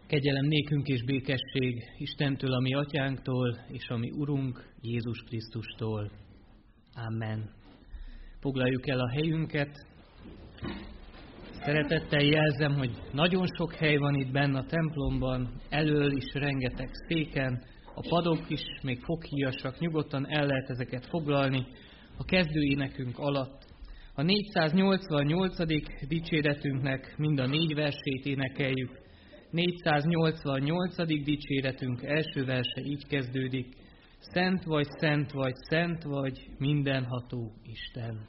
Kegyelem nékünk és békesség Istentől, a mi atyánktól, és a mi Urunk, Jézus Krisztustól. Amen. Foglaljuk el a helyünket. Szeretettel jelzem, hogy nagyon sok hely van itt benne a templomban, elől is rengeteg széken, a padok is még foghíjasak, nyugodtan el lehet ezeket foglalni a kezdőénekünk alatt. A 488. dicséretünknek mind a 4 versét énekeljük. 488. dicséretünk első verse így kezdődik. Szent vagy, szent vagy, szent vagy, mindenható Isten.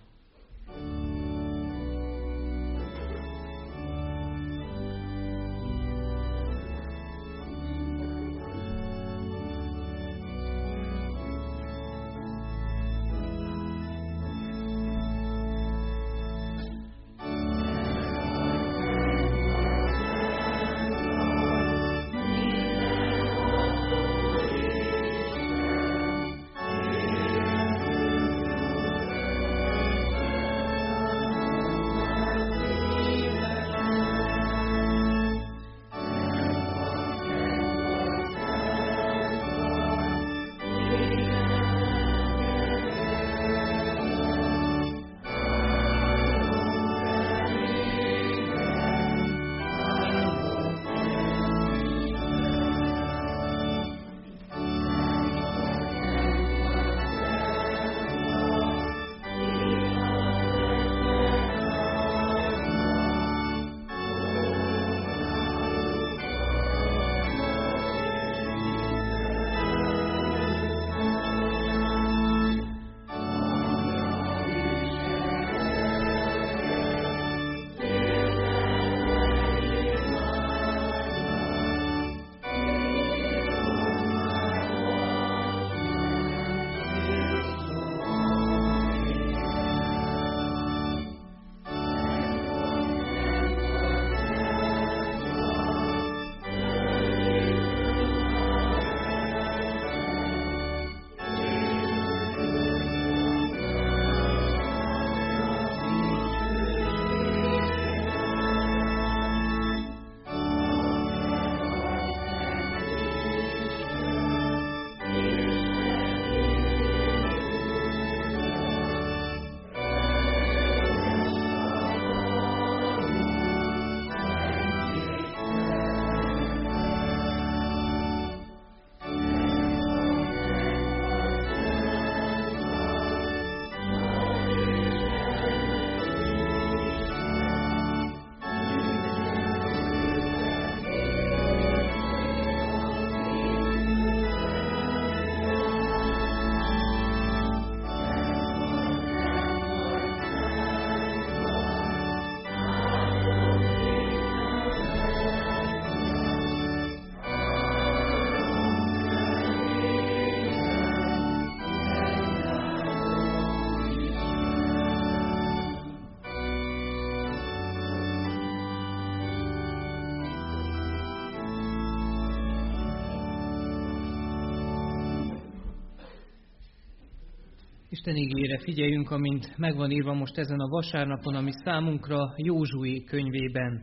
Isten igére figyeljünk, amint megvan írva most ezen a vasárnapon, ami számunkra Józsué könyvében.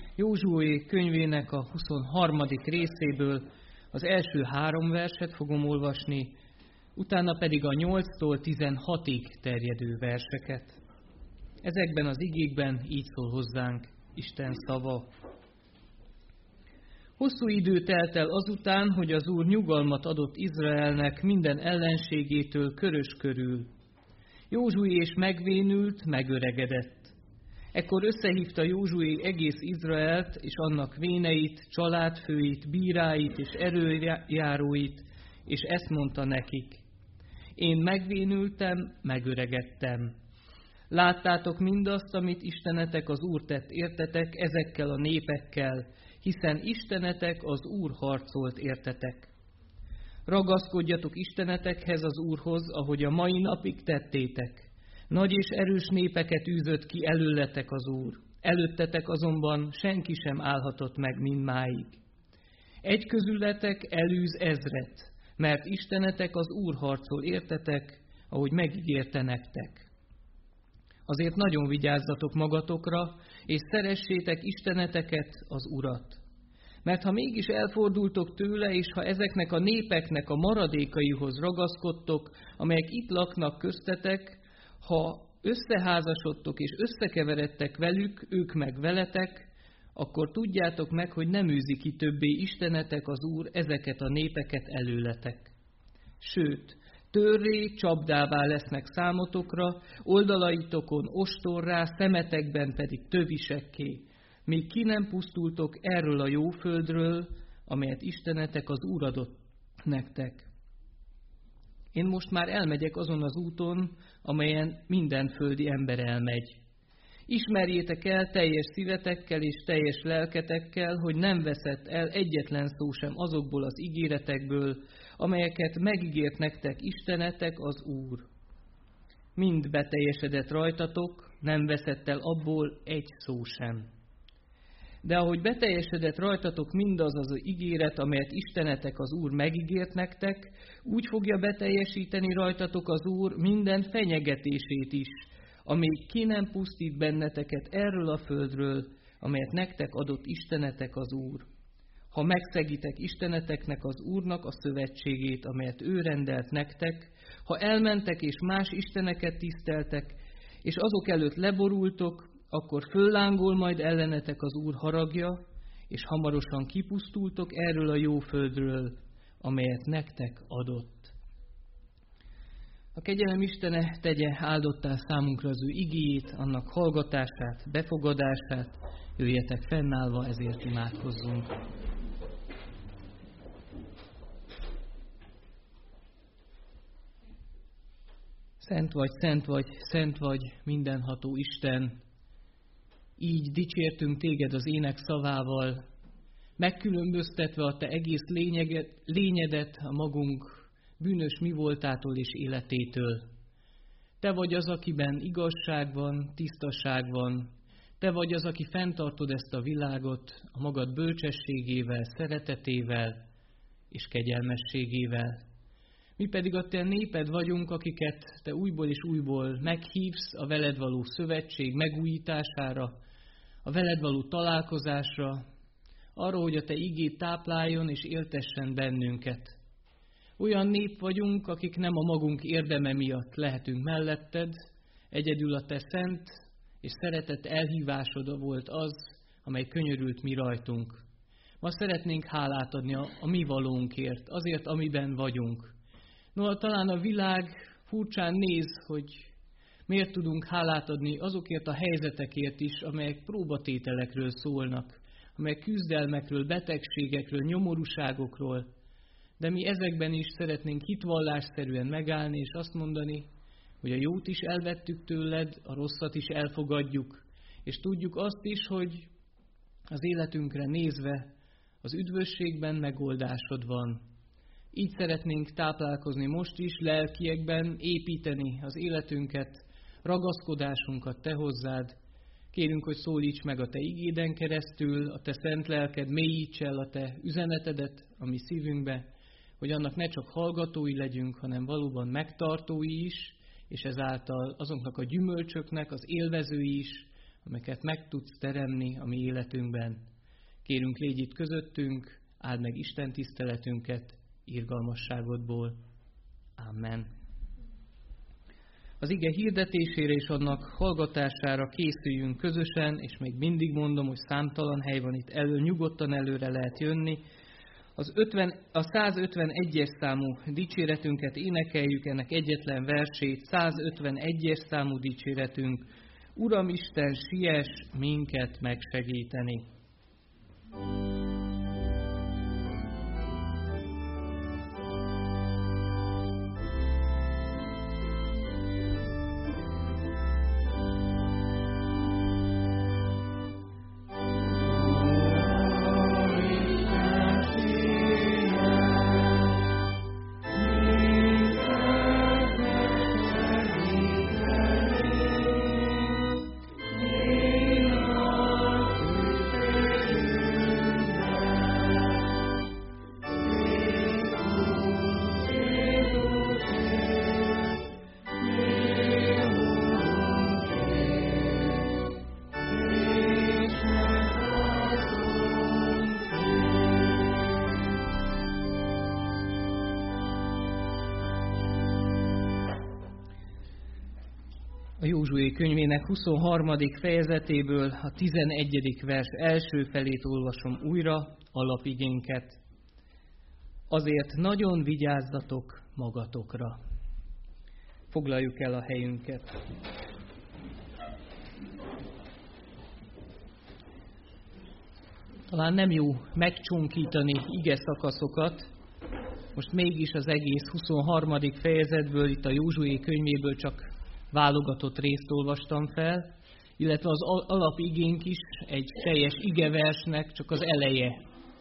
Józsué könyvének a 23. részéből az első 3 verset fogom olvasni, utána pedig a 8-tól 16-ig terjedő verseket. Ezekben az igékben így szól hozzánk Isten szava. Hosszú idő telt el azután, hogy az Úr nyugalmat adott Izraelnek minden ellenségétől körös körül. Józsué és megvénült, megöregedett. Ekkor összehívta Józsué egész Izraelt és annak véneit, családfőit, bíráit és erőjáróit, és ezt mondta nekik. Én megvénültem, megöregedtem. Láttátok mindazt, amit Istenetek az Úr tett értetek ezekkel a népekkel, hiszen Istenetek az Úr harcolt értetek. Ragaszkodjatok Istenetekhez az Úrhoz, ahogy a mai napig tettétek. Nagy és erős népeket űzött ki előletek az Úr. Előttetek azonban senki sem állhatott meg mindmáig. Egy közületek elűz 1000-et, mert Istenetek az Úr harcol értetek, ahogy megígérte nektek. Azért nagyon vigyázzatok magatokra, és szeressétek Isteneteket, az Urat. Mert ha mégis elfordultok tőle, és ha ezeknek a népeknek a maradékaihoz ragaszkodtok, amelyek itt laknak köztetek, ha összeházasodtok és összekeveredtek velük, ők meg veletek, akkor tudjátok meg, hogy nem űzi ki többé Istenetek az Úr ezeket a népeket előletek. Sőt, törré, csapdává lesznek számotokra, oldalaitokon ostorrá, szemetekben pedig tövisekké, míg ki nem pusztultok erről a jó földről, amelyet Istenetek az Úr adott nektek. Én most már elmegyek azon az úton, amelyen minden földi ember elmegy. Ismerjétek el teljes szívetekkel és teljes lelketekkel, hogy nem veszett el egyetlen szó sem azokból az ígéretekből, amelyeket megígért nektek Istenetek az Úr. Mind beteljesedett rajtatok, nem veszett el abból egy szó sem. De ahogy beteljesedett rajtatok mindaz az ígéret, amelyet Istenetek az Úr megígért nektek, úgy fogja beteljesíteni rajtatok az Úr minden fenyegetését is, amíg ki nem pusztít benneteket erről a földről, amelyet nektek adott Istenetek az Úr. Ha megszegitek Isteneteknek az Úrnak a szövetségét, amelyet ő rendelt nektek, ha elmentek és más isteneket tiszteltek, és azok előtt leborultok, akkor föllángol majd ellenetek az Úr haragja, és hamarosan kipusztultok erről a jó földről, amelyet nektek adott. A kegyelem Istene tegye áldottá számunkra az ő igéjét, annak hallgatását, befogadását, jöjjetek fennállva, ezért imádkozzunk. Szent vagy, szent vagy, szent vagy, mindenható Isten! Így dicsértünk téged az ének szavával, megkülönböztetve a te egész lényedet a magunk bűnös mi voltától és életétől. Te vagy az, akiben igazság van, tisztaság van. Te vagy az, aki fenntartod ezt a világot a magad bölcsességével, szeretetével és kegyelmességével. Mi pedig a te néped vagyunk, akiket te újból és újból meghívsz a veled való szövetség megújítására, a veled való találkozásra, arra, hogy a te igét tápláljon és éltessen bennünket. Olyan nép vagyunk, akik nem a magunk érdeme miatt lehetünk melletted, egyedül a te szent és szeretett elhívásoda volt az, amely könyörült mi rajtunk. Ma szeretnénk hálát adni a mi valónkért, azért, amiben vagyunk. No, talán a világ furcsán néz, hogy miért tudunk hálát adni azokért a helyzetekért is, amelyek próbatételekről szólnak, amelyek küzdelmekről, betegségekről, nyomorúságokról, de mi ezekben is szeretnénk hitvallásszerűen megállni, és azt mondani, hogy a jót is elvettük tőled, a rosszat is elfogadjuk, és tudjuk azt is, hogy az életünkre nézve az üdvösségben megoldásod van. Így szeretnénk táplálkozni most is, lelkiekben, építeni az életünket, ragaszkodásunkat te hozzád. Kérünk, hogy szólíts meg a te igéden keresztül, a te szent lelked mélyíts el a te üzenetedet a mi szívünkbe, hogy annak ne csak hallgatói legyünk, hanem valóban megtartói is, és ezáltal azoknak a gyümölcsöknek az élvezői is, amelyeket meg tudsz teremni a mi életünkben. Kérünk, légy itt közöttünk, áld meg Isten tiszteletünket irgalmasságodból. Amen. Az ige hirdetésére és annak hallgatására készüljünk közösen, és még mindig mondom, hogy számtalan hely van itt nyugodtan előre lehet jönni. A 151-es számú dicséretünket énekeljük, ennek egyetlen versét, 151-es számú dicséretünk. Uram Isten, siess minket megsegíteni! A Józsué könyvének 23. fejezetéből a 11. vers első felét olvasom újra, alapigénket. Azért nagyon vigyázzatok magatokra. Foglaljuk el a helyünket. Talán nem jó megcsonkítani ige szakaszokat, most mégis az egész 23. fejezetből, itt a Józsué könyvéből csak válogatott részt olvastam fel, illetve az alapigénk is egy teljes igeversnek csak az eleje.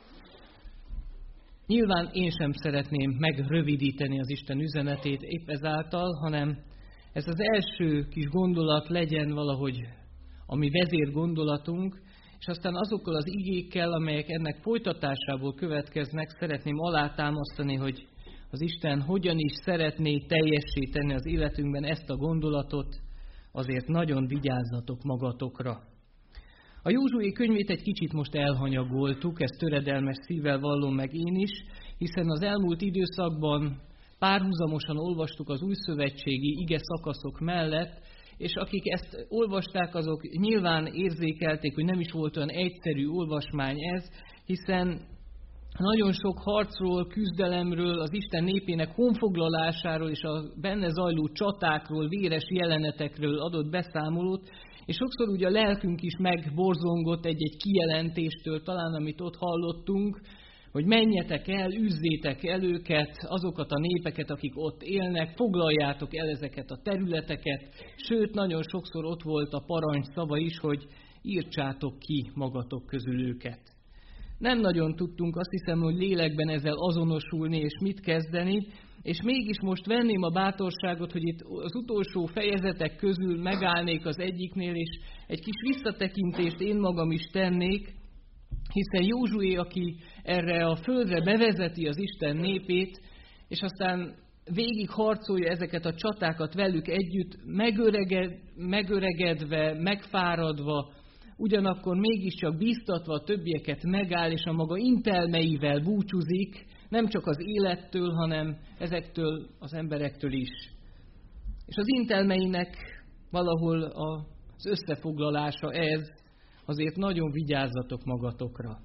Nyilván én sem szeretném megrövidíteni az Isten üzenetét épp ezáltal, hanem ez az első kis gondolat legyen valahogy a mi vezér gondolatunk, és aztán azokkal az igékkel, amelyek ennek folytatásából következnek, szeretném alátámasztani, hogy az Isten hogyan is szeretné teljessé tenni az életünkben ezt a gondolatot, azért nagyon vigyázzatok magatokra. A Józsué könyvét egy kicsit most elhanyagoltuk, ezt töredelmes szívvel vallom meg én is, hiszen az elmúlt időszakban párhuzamosan olvastuk az újszövetségi ige szakaszok mellett, és akik ezt olvasták, azok nyilván érzékelték, hogy nem is volt olyan egyszerű olvasmány ez, hiszen nagyon sok harcról, küzdelemről, az Isten népének honfoglalásáról és a benne zajló csatákról, véres jelenetekről adott beszámolót, és sokszor ugye a lelkünk is megborzongott egy-egy kijelentéstől, talán amit ott hallottunk, hogy menjetek el, üzzétek el őket, azokat a népeket, akik ott élnek, foglaljátok el ezeket a területeket, sőt, nagyon sokszor ott volt a parancs szava is, hogy írtsátok ki magatok közül őket. Nem nagyon tudtunk, azt hiszem, hogy lélekben ezzel azonosulni és mit kezdeni, és mégis most venném a bátorságot, hogy itt az utolsó fejezetek közül megállnék az egyiknél, és egy kis visszatekintést én magam is tennék, hiszen Józsué, aki erre a földre bevezeti az Isten népét, és aztán végig harcolja ezeket a csatákat velük együtt, megöregedve, megfáradva, ugyanakkor mégiscsak bíztatva a többieket megáll, és a maga intelmeivel búcsúzik, nem csak az élettől, hanem ezektől az emberektől is. És az intelmeinek valahol az összefoglalása ez, azért nagyon vigyázzatok magatokra.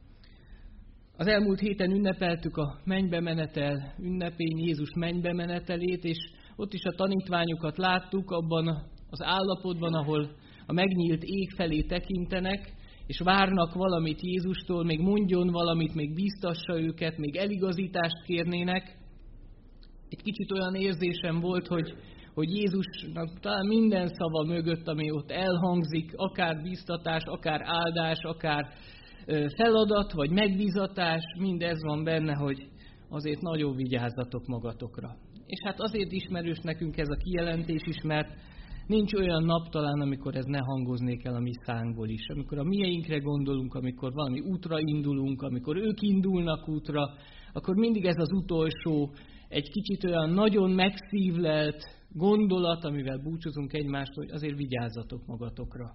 Az elmúlt héten ünnepeltük a mennybe menetel ünnepén, Jézus mennybe menetelét, és ott is a tanítványokat láttuk abban az állapotban, ahol a megnyílt ég felé tekintenek, és várnak valamit Jézustól, még mondjon valamit, még bíztassa őket, még eligazítást kérnének. Egy kicsit olyan érzésem volt, hogy Jézusnak talán minden szava mögött, ami ott elhangzik, akár bíztatás, akár áldás, akár feladat, vagy megbízatás, mindez van benne, hogy azért nagyon vigyázzatok magatokra. És hát azért ismerős nekünk ez a kijelentés is, mert nincs olyan nap talán, amikor ez ne hangoznék el a mi szánkból is. Amikor a mieinkre gondolunk, amikor valami útra indulunk, amikor ők indulnak útra, akkor mindig ez az utolsó, egy kicsit olyan nagyon megszívlelt gondolat, amivel búcsúzunk egymást, hogy azért vigyázzatok magatokra.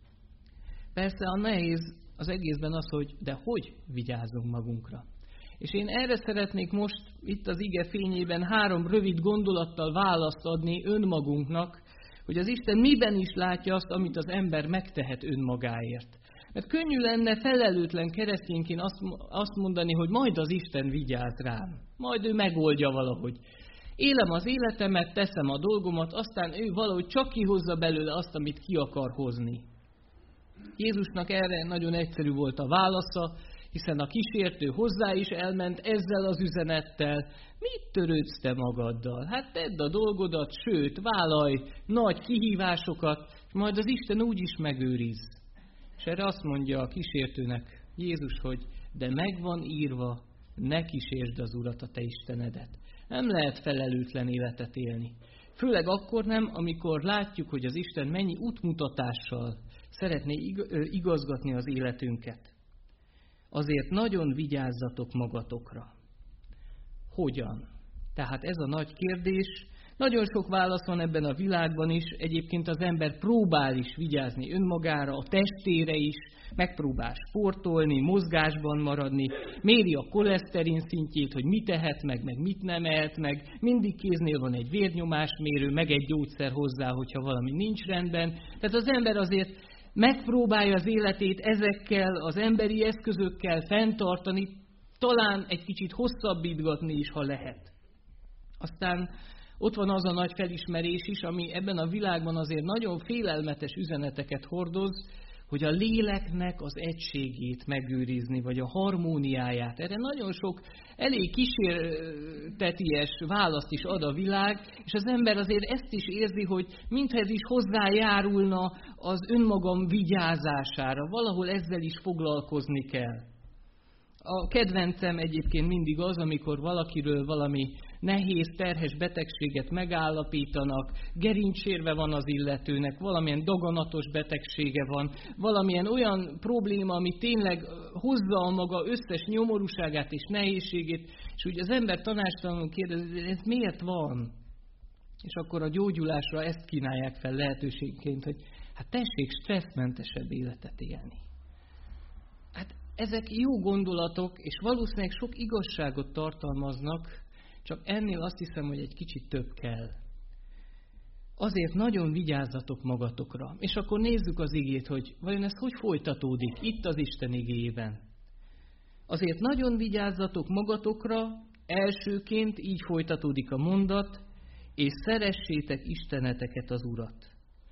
Persze a nehéz az egészben az, hogy de hogy vigyázzunk magunkra. És én erre szeretnék most itt az ige fényében 3 rövid gondolattal választ adni önmagunknak, hogy az Isten miben is látja azt, amit az ember megtehet önmagáért. Mert könnyű lenne felelőtlen keresztényként azt mondani, hogy majd az Isten vigyáz rám, majd ő megoldja valahogy. Élem az életemet, teszem a dolgomat, aztán ő valahogy csak kihozza belőle azt, amit ki akar hozni. Jézusnak erre nagyon egyszerű volt a válasza, hiszen a kísértő hozzá is elment ezzel az üzenettel. Mit törődsz te magaddal? Hát tedd a dolgodat, sőt, vállalj nagy kihívásokat, és majd az Isten úgy is megőriz. És erre azt mondja a kísértőnek Jézus, hogy de megvan írva, ne kísérsd az Urat, a te Istenedet. Nem lehet felelőtlen életet élni. Főleg akkor nem, amikor látjuk, hogy az Isten mennyi útmutatással szeretné igazgatni az életünket. Azért nagyon vigyázzatok magatokra. Hogyan? Tehát ez a nagy kérdés, Nagyon sok válasz van ebben a világban is, egyébként az ember próbál is vigyázni önmagára, a testére is, megpróbál sportolni, mozgásban maradni, méri a koleszterin szintjét, hogy mit tehet meg mit nem ehet meg, mindig kéznél van egy vérnyomásmérő, meg egy gyógyszer hozzá, hogyha valami nincs rendben. Tehát az ember azért megpróbálja az életét ezekkel az emberi eszközökkel fenntartani, talán egy kicsit hosszabbítgatni is, ha lehet. Aztán ott van az a nagy felismerés is, ami ebben a világban azért nagyon félelmetes üzeneteket hordoz, hogy a léleknek az egységét megőrizni, vagy a harmóniáját. Erre nagyon sok elég kísérteties választ is ad a világ, és az ember azért ezt is érzi, hogy mintha ez is hozzájárulna az önmagam vigyázására, valahol ezzel is foglalkozni kell. A kedvencem egyébként mindig az, amikor valakiről valami nehéz, terhes betegséget megállapítanak, gerincsérve van az illetőnek, valamilyen daganatos betegsége van, valamilyen olyan probléma, ami tényleg hozza a maga összes nyomorúságát és nehézségét, és úgy az ember tanácstalanul kérdezi, ez miért van? És akkor a gyógyulásra ezt kínálják fel lehetőségként, hogy hát tessék stresszmentesebb életet élni. Hát ezek jó gondolatok, és valószínűleg sok igazságot tartalmaznak, csak ennél azt hiszem, hogy egy kicsit több kell. Azért nagyon vigyázzatok magatokra. És akkor nézzük az igét, hogy vajon ez hogy folytatódik itt az Isten igéjében. Azért nagyon vigyázzatok magatokra, elsőként így folytatódik a mondat, és szeressétek Isteneteket, az Urat.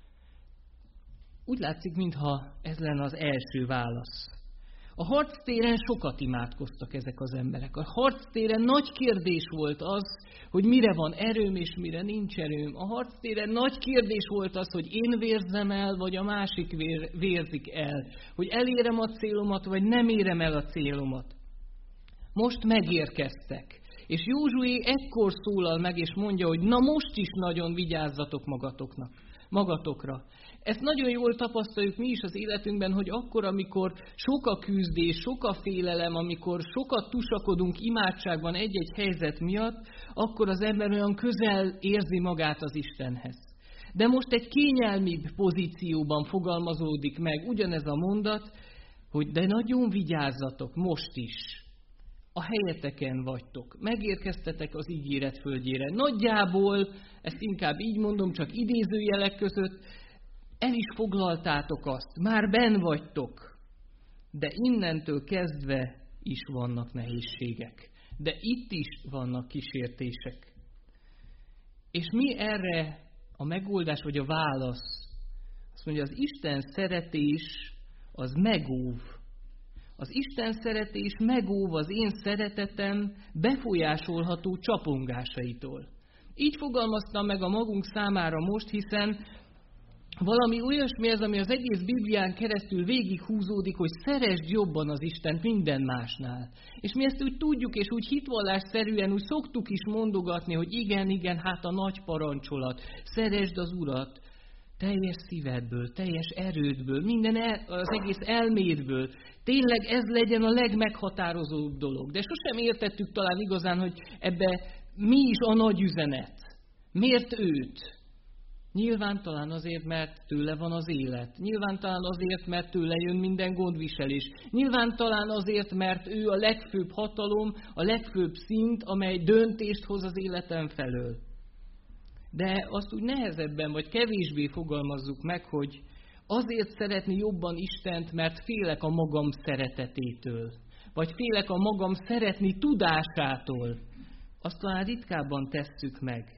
Úgy látszik, mintha ez lenne az első válasz. A harctéren sokat imádkoztak ezek az emberek. A harctéren nagy kérdés volt az, hogy mire van erőm és mire nincs erőm. A harctéren nagy kérdés volt az, hogy én vérzem el, vagy a másik vérzik el. Hogy elérem a célomat, vagy nem érem el a célomat. Most megérkeztek. És Józsué ekkor szólal meg, és mondja, hogy na most is nagyon vigyázzatok magatokra. Ezt nagyon jól tapasztaljuk mi is az életünkben, hogy akkor, amikor sok a küzdés, sok a félelem, amikor sokat tusakodunk imádságban egy-egy helyzet miatt, akkor az ember olyan közel érzi magát az Istenhez. De most egy kényelmibb pozícióban fogalmazódik meg ugyanez a mondat, hogy de nagyon vigyázzatok most is. A helyeteken vagytok, megérkeztetek az ígéret földjére. Nagyjából, ezt inkább így mondom, csak idézőjelek között, el is foglaltátok azt, már benn vagytok, de innentől kezdve is vannak nehézségek. De itt is vannak kísértések. És mi erre a megoldás, vagy a válasz? Azt mondja, az Isten szeretés az megóv. Az Isten szeretés megóv az én szeretetem befolyásolható csapongásaitól. Így fogalmaztam meg a magunk számára most, hiszen valami olyasmi ez, ami az egész Biblián keresztül végighúzódik, hogy szeresd jobban az Istent minden másnál. És mi ezt úgy tudjuk, és úgy hitvallásszerűen úgy szoktuk is mondogatni, hogy igen, hát a nagy parancsolat, szeresd az Urat teljes szívedből, teljes erődből, az egész elmédből. Tényleg ez legyen a legmeghatározóbb dolog. De sosem értettük talán igazán, hogy ebbe mi is a nagy üzenet. Miért őt? Nyilván talán azért, mert tőle van az élet. Nyilván talán azért, mert tőle jön minden gondviselés. Nyilván talán azért, mert ő a legfőbb hatalom, a legfőbb szint, amely döntést hoz az életem felől. De azt úgy nehezebben, vagy kevésbé fogalmazzuk meg, hogy azért szeretni jobban Istent, mert félek a magam szeretetétől. Vagy félek a magam szeretni tudásától. Azt talán ritkábban tesszük meg.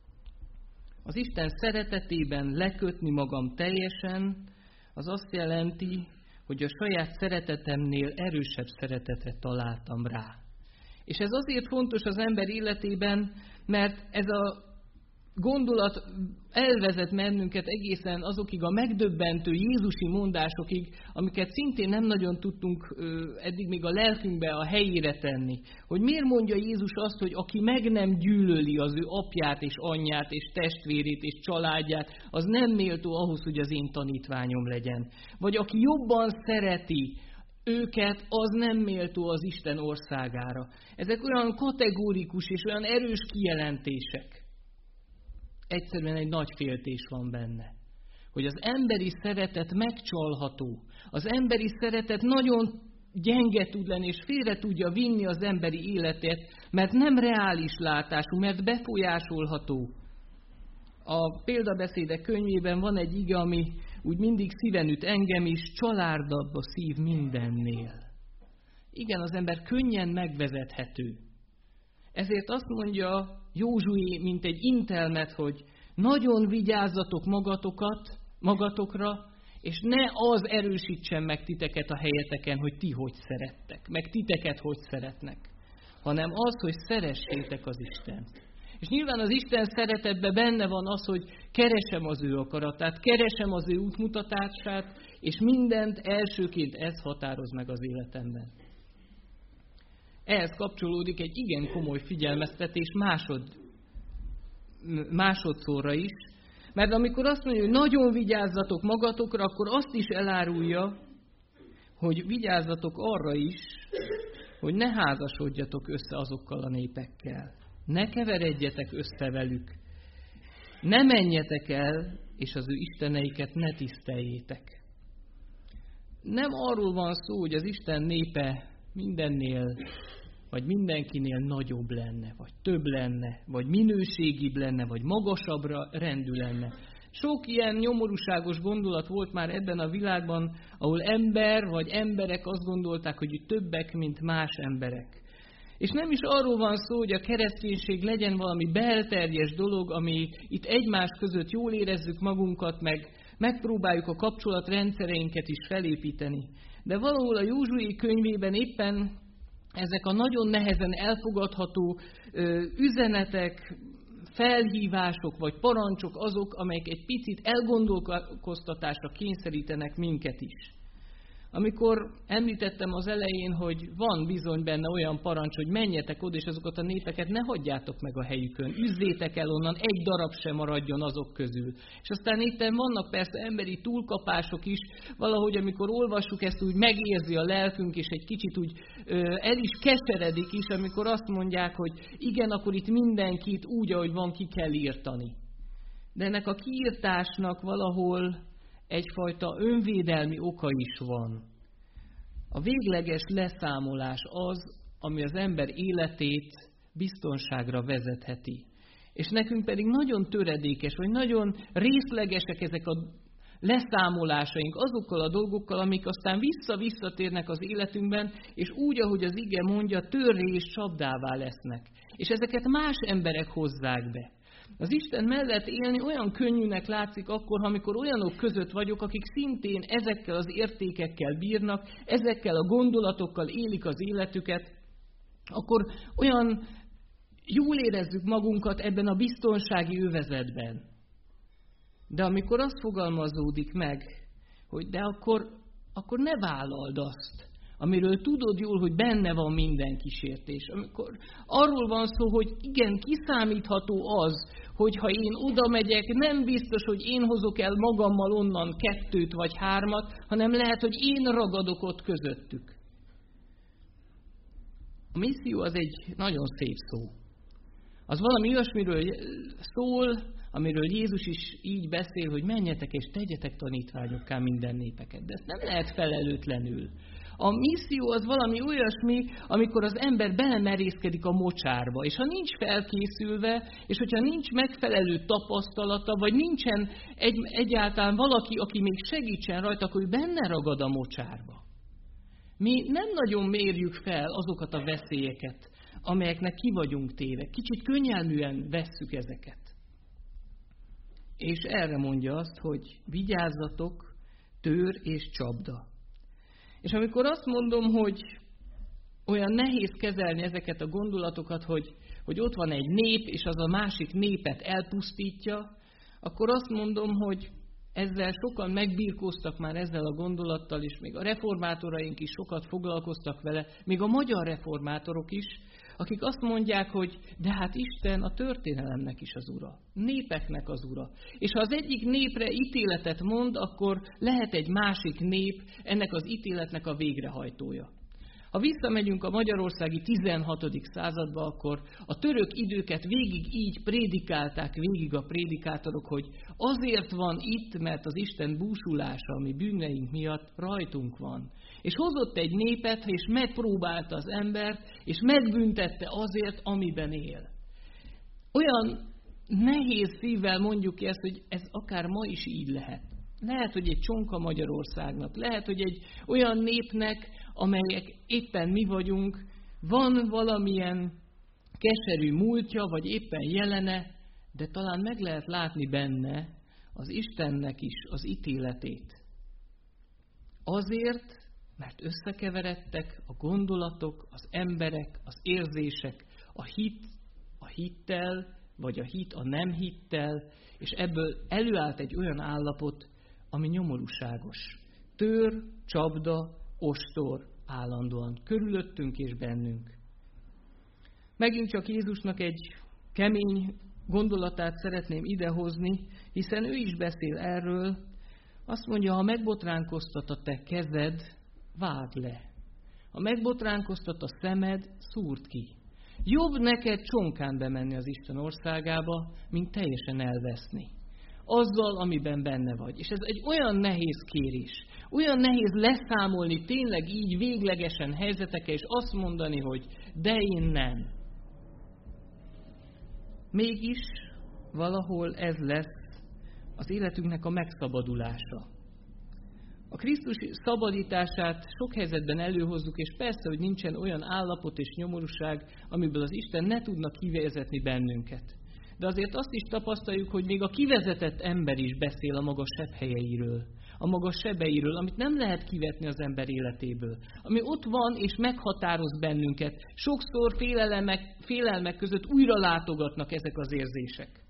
Az Isten szeretetében lekötni magam teljesen, az azt jelenti, hogy a saját szeretetemnél erősebb szeretetre találtam rá. És ez azért fontos az ember életében, mert ez a gondolat elvezet bennünket egészen azokig a megdöbbentő jézusi mondásokig, amiket szintén nem nagyon tudtunk eddig még a lelkünkbe a helyére tenni. Hogy miért mondja Jézus azt, hogy aki meg nem gyűlöli az ő apját és anyját és testvérét és családját, az nem méltó ahhoz, hogy az én tanítványom legyen. Vagy aki jobban szereti őket, az nem méltó az Isten országára. Ezek olyan kategórikus és olyan erős kijelentések. egyszerűen egy nagy féltés van benne. Hogy az emberi szeretet megcsalható, az emberi szeretet nagyon gyenge tud lenni, és félre tudja vinni az emberi életet, mert nem reális látású, mert befolyásolható. A példabeszédek könyvében van egy ige, ami úgy mindig szíven üt engem is, csalárdabb a szív mindennél. Igen, az ember könnyen megvezethető. Ezért azt mondja Józsué, mint egy intelmet, hogy nagyon vigyázzatok magatokra, és ne az erősítsen meg titeket a helyeteken, hogy ti hogy szerettek, meg titeket hogy szeretnek, hanem az, hogy szeressétek az Istent. És nyilván az Isten szeretetben benne van az, hogy keresem az ő akaratát, keresem az ő útmutatását, és mindent elsőként ez határoz meg az életemben. Ehhez kapcsolódik egy igen komoly figyelmeztetés másodszorra is, mert amikor azt mondja, hogy nagyon vigyázzatok magatokra, akkor azt is elárulja, hogy vigyázzatok arra is, hogy ne házasodjatok össze azokkal a népekkel. Ne keveredjetek össze velük. Ne menjetek el, és az ő isteneiket ne tiszteljétek. Nem arról van szó, hogy az Isten népe mindennél, vagy mindenkinél nagyobb lenne, vagy több lenne, vagy minőségibb lenne, vagy magasabbra rendű lenne. Sok ilyen nyomorúságos gondolat volt már ebben a világban, ahol ember vagy emberek azt gondolták, hogy többek, mint más emberek. És nem is arról van szó, hogy a kereszténység legyen valami belterjes dolog, ami itt egymás között jól érezzük magunkat, meg megpróbáljuk a kapcsolatrendszereinket is felépíteni. De valahol a Józsué könyvében éppen ezek a nagyon nehezen elfogadható üzenetek, felhívások vagy parancsok azok, amelyek egy picit elgondolkoztatásra kényszerítenek minket is. Amikor említettem az elején, hogy van bizony benne olyan parancs, hogy menjetek oda, és azokat a népeket ne hagyjátok meg a helyükön, üzzétek el onnan, egy darab sem maradjon azok közül. És aztán itt vannak persze emberi túlkapások is, valahogy amikor olvassuk ezt, úgy megérzi a lelkünk, és egy kicsit úgy el is keseredik is, amikor azt mondják, hogy igen, akkor itt mindenkit úgy, ahogy van, ki kell írtani. De ennek a kiírtásnak valahol egyfajta önvédelmi oka is van. A végleges leszámolás az, ami az ember életét biztonságra vezetheti. És nekünk pedig nagyon töredékes, vagy nagyon részlegesek ezek a leszámolásaink azokkal a dolgokkal, amik aztán visszatérnek az életünkben, és úgy, ahogy az ige mondja, törré és csapdává lesznek. És ezeket más emberek hozzák be. Az Isten mellett élni olyan könnyűnek látszik akkor, amikor olyanok között vagyok, akik szintén ezekkel az értékekkel bírnak, ezekkel a gondolatokkal élik az életüket, akkor olyan jól érezzük magunkat ebben a biztonsági övezetben. De amikor azt fogalmazódik meg, hogy de akkor ne vállald azt, amiről tudod jól, hogy benne van minden kísértés. Amikor arról van szó, hogy igen, kiszámítható az, hogy ha én oda megyek, nem biztos, hogy én hozok el magammal onnan 2 vagy 3, hanem lehet, hogy én ragadok ott közöttük. A misszió az egy nagyon szép szó. Az valami olyasmiről szól, amiről Jézus is így beszél, hogy menjetek és tegyetek tanítványokká minden népeket. De ezt nem lehet felelőtlenül. A misszió az valami olyasmi, amikor az ember belemerészkedik a mocsárba, és ha nincs felkészülve, és hogyha nincs megfelelő tapasztalata, vagy nincsen egyáltalán valaki, aki még segítsen rajta, akkor ő benne ragad a mocsárba. Mi nem nagyon mérjük fel azokat a veszélyeket, amelyeknek ki vagyunk téve. Kicsit könnyelműen vesszük ezeket. És erre mondja azt, hogy vigyázzatok, tőr és csapda. És amikor azt mondom, hogy olyan nehéz kezelni ezeket a gondolatokat, hogy ott van egy nép, és az a másik népet elpusztítja, akkor azt mondom, hogy ezzel sokan megbirkóztak már ezzel a gondolattal, és még a reformátoraink is sokat foglalkoztak vele, még a magyar reformátorok is, akik azt mondják, hogy de hát Isten a történelemnek is az ura, népeknek az ura. És ha az egyik népre ítéletet mond, akkor lehet egy másik nép ennek az ítéletnek a végrehajtója. Ha visszamegyünk a magyarországi 16. századba, akkor a török időket végig így prédikálták végig a prédikátorok, hogy azért van itt, mert az Isten búsulása, ami bűneink miatt rajtunk van. És hozott egy népet, és megpróbálta az embert, és megbüntette azért, amiben él. Olyan nehéz szívvel mondjuk ki ezt, hogy ez akár ma is így lehet. Lehet, hogy egy csonka Magyarországnak, lehet, hogy egy olyan népnek, amelyek éppen mi vagyunk, van valamilyen keserű múltja, vagy éppen jelene, de talán meg lehet látni benne az Istennek is az ítéletét. Azért, mert összekeveredtek a gondolatok, az emberek, az érzések, a hit a hittel, vagy a hit a nem hittel, és ebből előállt egy olyan állapot, ami nyomorúságos. Tör, csapda, ostor állandóan körülöttünk és bennünk. Megint csak Jézusnak egy kemény gondolatát szeretném idehozni, hiszen ő is beszél erről. Azt mondja, ha megbotránkoztat a te kezed, vágd le. Ha megbotránkoztat a szemed, szúrd ki. Jobb neked csonkán bemenni az Isten országába, mint teljesen elveszni. Azzal, amiben benne vagy. És ez egy olyan nehéz kérés. Olyan nehéz leszámolni tényleg így véglegesen helyzetekkel, és azt mondani, hogy de én nem. Mégis valahol ez lesz az életünknek a megszabadulása. A Krisztus szabadítását sok helyzetben előhozzuk, és persze, hogy nincsen olyan állapot és nyomorúság, amiből az Isten ne tudna kivezetni bennünket. De azért azt is tapasztaljuk, hogy még a kivezetett ember is beszél a maga sebhelyeiről, a maga sebeiről, amit nem lehet kivetni az ember életéből. Ami ott van és meghatároz bennünket. Sokszor félelmek között újra látogatnak ezek az érzések.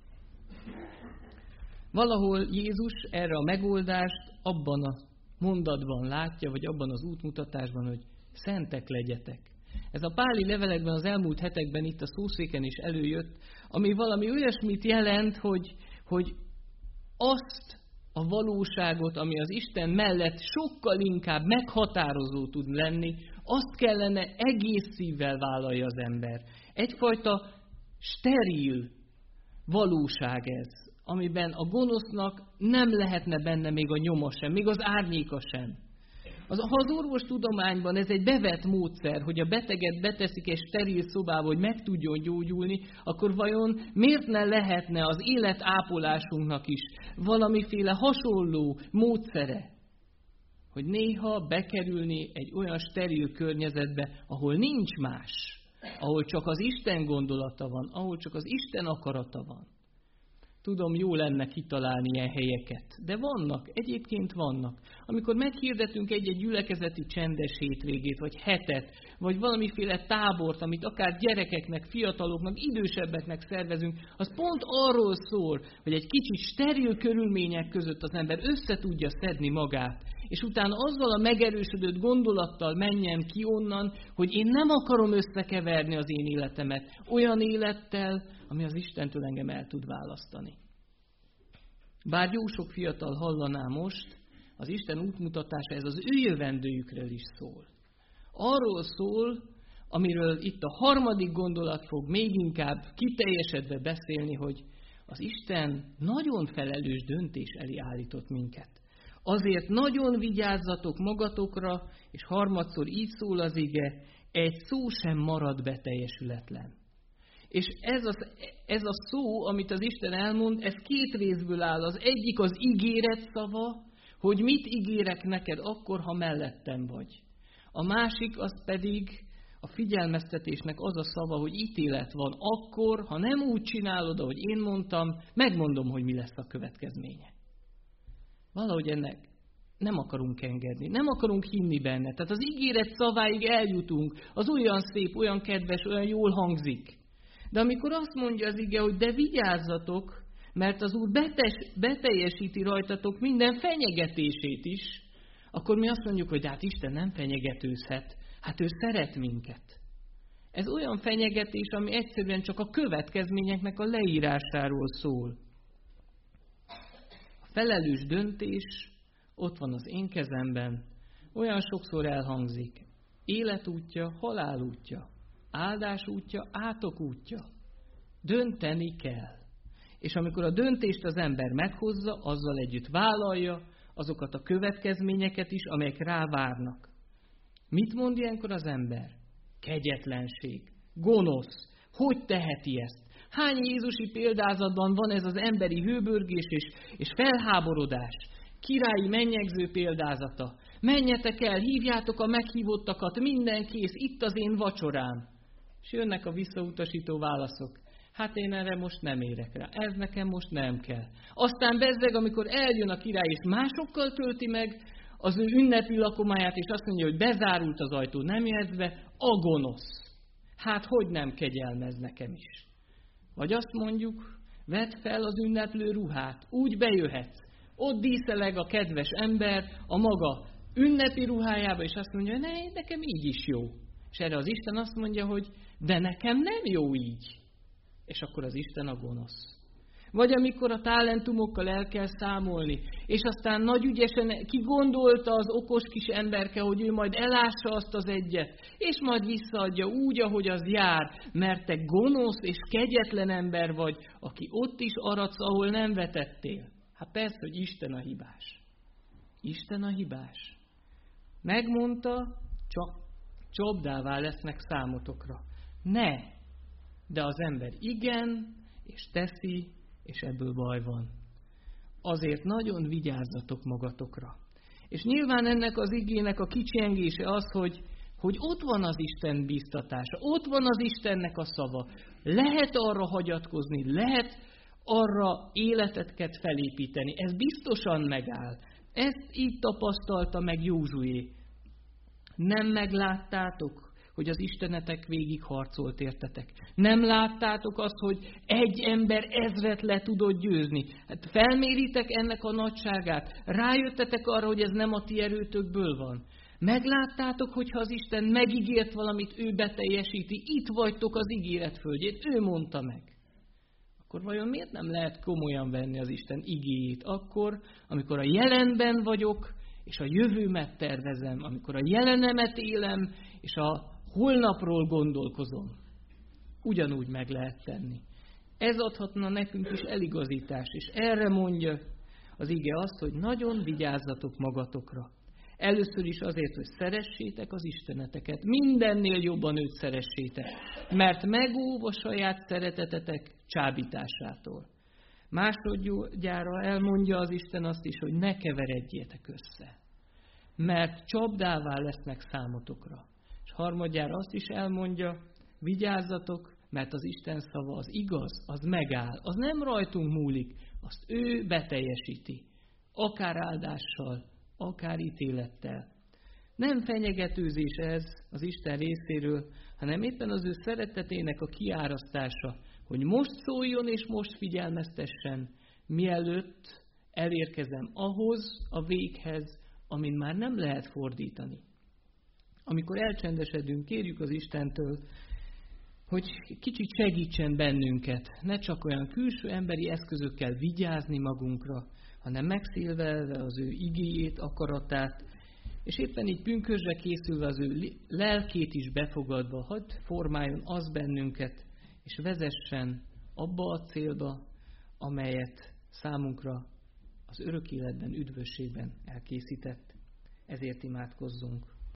Valahol Jézus erre a megoldást abban a mondatban látja, vagy abban az útmutatásban, hogy szentek legyetek. Ez a páli levelekben az elmúlt hetekben itt a szószéken is előjött, ami valami olyasmit jelent, hogy azt a valóságot, ami az Isten mellett sokkal inkább meghatározó tud lenni, azt kellene egész szívvel vállalja az ember. Egyfajta steril valóság ez, amiben a gonosznak nem lehetne benne még a nyoma sem, még az árnyéka sem. Ha az orvostudományban ez egy bevett módszer, hogy a beteget beteszik egy steril szobába, hogy meg tudjon gyógyulni, akkor vajon miért ne lehetne az életápolásunknak is valamiféle hasonló módszere? Hogy néha bekerülni egy olyan steril környezetbe, ahol nincs más, ahol csak az Isten gondolata van, ahol csak az Isten akarata van. Tudom, jó lenne kitalálni ilyen helyeket, de vannak, egyébként vannak. Amikor meghirdetünk egy-egy gyülekezeti csendes hétvégét, vagy hetet, vagy valamiféle tábort, amit akár gyerekeknek, fiataloknak, idősebbeknek szervezünk, az pont arról szól, hogy egy kicsit steril körülmények között az ember össze tudja szedni magát, és utána azzal a megerősödött gondolattal menjen ki onnan, hogy én nem akarom összekeverni az én életemet olyan élettel, ami az Istentől engem el tud választani. Bár jó sok fiatal hallaná most, az Isten útmutatása ez az ő jövendőjükről is szól. Arról szól, amiről itt a harmadik gondolat fog még inkább kiteljesedve beszélni, hogy az Isten nagyon felelős döntés elé állított minket. Azért nagyon vigyázzatok magatokra, és harmadszor így szól az ige, egy szó sem marad beteljesületlen. És ez a szó, amit az Isten elmond, ez két részből áll. Az egyik az ígéret szava, hogy mit ígérek neked akkor, ha mellettem vagy. A másik az pedig a figyelmeztetésnek az a szava, hogy ítélet van akkor, ha nem úgy csinálod, ahogy én mondtam, megmondom, hogy mi lesz a következménye. Valahogy ennek nem akarunk engedni, nem akarunk hinni benne. Tehát az ígéret szaváig eljutunk, az olyan szép, olyan kedves, olyan jól hangzik. De amikor azt mondja az ige, hogy de vigyázzatok, mert az Úr beteljesíti rajtatok minden fenyegetését is, akkor mi azt mondjuk, hogy de hát Isten nem fenyegetőzhet, hát ő szeret minket. Ez olyan fenyegetés, ami egyszerűen csak a következményeknek a leírásáról szól. A felelős döntés ott van az én kezemben, olyan sokszor elhangzik. életútja, halálútja, áldás útja, átok útja. Dönteni kell. És amikor a döntést az ember meghozza, azzal együtt vállalja azokat a következményeket is, amelyek rávárnak. Mit mond ilyenkor az ember? Kegyetlenség, gonosz. Hogy teheti ezt? Hány jézusi példázatban van ez az emberi hőbörgés és felháborodás? Királyi mennyegző példázata. Menjetek el, hívjátok a meghívottakat, minden kész, itt az én vacsorám. És jönnek a visszautasító válaszok. Hát én erre most nem érek rá, ez nekem most nem kell. Aztán bezzeg, amikor eljön a király és másokkal tölti meg az ő ünnepi lakomáját, és azt mondja, hogy bezárult az ajtó, nem jöhetsz be, a gonosz. Hát hogy nem kegyelmez nekem is? Vagy azt mondjuk, vedd fel az ünneplő ruhát, úgy bejöhetsz. Ott díszeleg a kedves ember a maga ünnepi ruhájába, és azt mondja, hogy nekem így is jó. És erre az Isten azt mondja, hogy de nekem nem jó így. És akkor az Isten a gonosz. Vagy amikor a talentumokkal el kell számolni, és aztán nagy ügyesen kigondolta az okos kis emberke, hogy ő majd elássa azt az egyet, és majd visszaadja úgy, ahogy az jár, mert te gonosz és kegyetlen ember vagy, aki ott is aradsz, ahol nem vetettél. Hát persze, hogy Isten a hibás. Isten a hibás. Megmondta, csak csapdává lesznek számotokra. Ne! De az ember igen, és teszi, és ebből baj van. Azért nagyon vigyázzatok magatokra. És nyilván ennek az igének a kicsengése az, hogy ott van az Isten bíztatása, ott van az Istennek a szava. Lehet arra hagyatkozni, lehet arra életetket felépíteni. Ez biztosan megáll. Ezt így tapasztalta meg Józsué. Nem megláttátok, hogy az istenetek végig harcolt értetek. Nem láttátok azt, hogy egy ember ezret le tudott győzni. Hát felméritek ennek a nagyságát. Rájöttetek arra, hogy ez nem a ti erőtökből van. Megláttátok, hogyha az Isten megígért valamit, ő beteljesíti. Itt vagytok az ígéret földjén. Ő mondta meg. Akkor vajon miért nem lehet komolyan venni az Isten igéjét akkor, amikor a jelenben vagyok, és a jövőmet tervezem, amikor a jelenemet élem, és a holnapról gondolkozom. Ugyanúgy meg lehet tenni. Ez adhatna nekünk is eligazítást, és erre mondja az ige azt, hogy nagyon vigyázzatok magatokra. Először is azért, hogy szeressétek az isteneteket, mindennél jobban őt szeressétek, mert megóv a saját szeretetetek csábításától. Másodjára elmondja az Isten azt is, hogy ne keveredjétek össze, mert csapdává lesznek számotokra. És harmadjára azt is elmondja, vigyázzatok, mert az Isten szava az igaz, az megáll, az nem rajtunk múlik, azt ő beteljesíti, akár áldással, akár ítélettel. Nem fenyegetőzés ez az Isten részéről, hanem éppen az ő szeretetének a kiárasztása, hogy most szóljon és most figyelmeztessen, mielőtt elérkezem ahhoz a véghez, amin már nem lehet fordítani. Amikor elcsendesedünk, kérjük az Istentől, hogy kicsit segítsen bennünket, ne csak olyan külső emberi eszközökkel vigyázni magunkra, hanem megszívlelve az ő igéjét, akaratát, és éppen így pünkösdre készülve az ő lelkét is befogadva, hadd formáljon az bennünket, és vezessen abba a célba, amelyet számunkra az örök életben, üdvösségben elkészített. Ezért imádkozzunk.